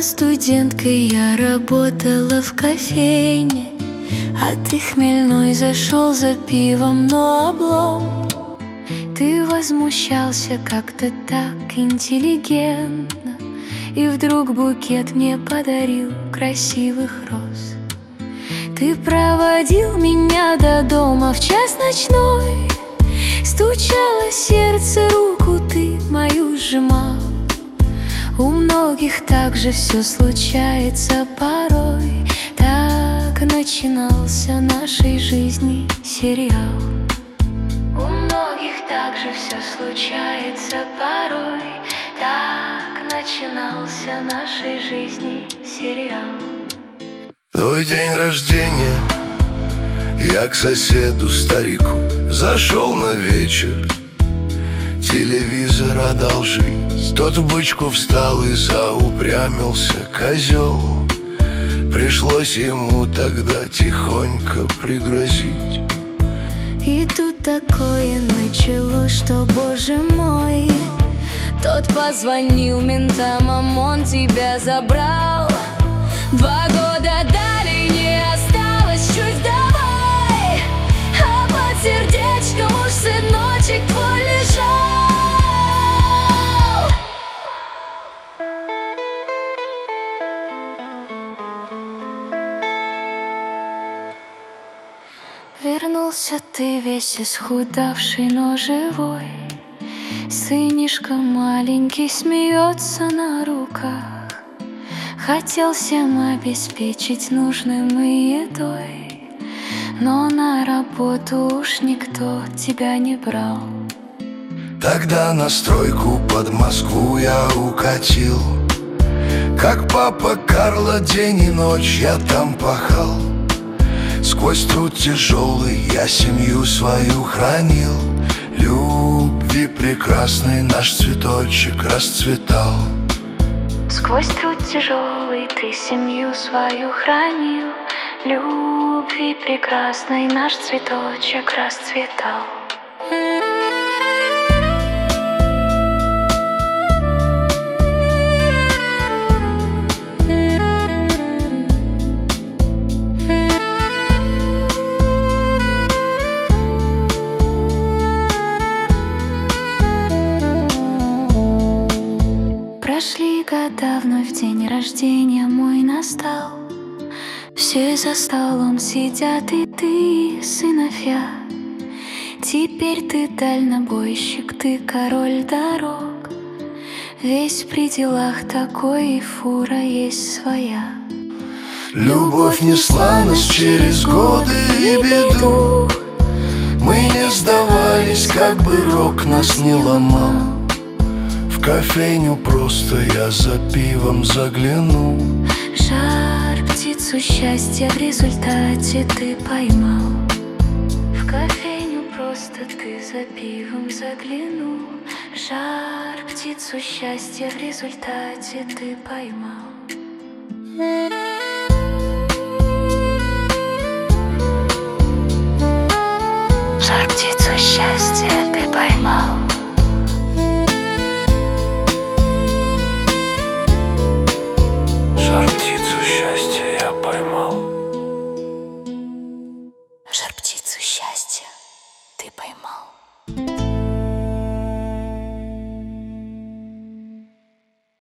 студенткой я работала в кофейне, а ты хмельной зашел за пивом, но облом. Ты возмущался как-то так интеллигентно, и вдруг букет мне подарил красивых роз. Ты проводил меня до дома в час ночной, стучало сердце, руку ты мою сжимал. У многих так же все случается порой. Так начинался нашей жизни сериал. У многих так же все случается порой. Так начинался нашей жизни сериал. Твой день рождения, я к соседу старику зашел на вечер. Телевизор одолжить. Тот в бычку встал и заупрямился козел. Пришлось ему тогда тихонько пригрозить. И тут такое началось, что, боже мой, тот позвонил ментам, ОМОН тебя забрал. 2 года далее не осталось чуть давай, а под сердечком уж сыночек твой лежал. Вернулся ты весь исхудавший, но живой. Сынишка маленький смеется на руках. Хотел всем обеспечить нужным и едой, но на работу уж никто тебя не брал. Тогда на стройку под Москву я укатил. Как папа Карло день и ночь я там пахал. Сквозь труд тяжелый я семью свою хранил. Любви прекрасный наш цветочек расцветал. Сквозь труд тяжелый ты семью свою хранил. Любви прекрасной наш цветочек расцветал. Прошли года, вновь день рождения мой настал. Все за столом сидят, и ты, сыновья. Теперь ты дальнобойщик, ты король дорог. Весь при делах такой, и фура есть своя. Любовь несла нас через годы и беду. Мы не сдавались, как бы рок нас не ломал. В кофейню просто я за пивом загляну. Жар птицу счастья в результате ты поймал. В кофейню просто ты за пивом заглянул. Жар птицу счастья в результате ты поймал. Жар птицу счастья ты поймал. Жар птицу счастья я поймал. Жар птицу счастья ты поймал.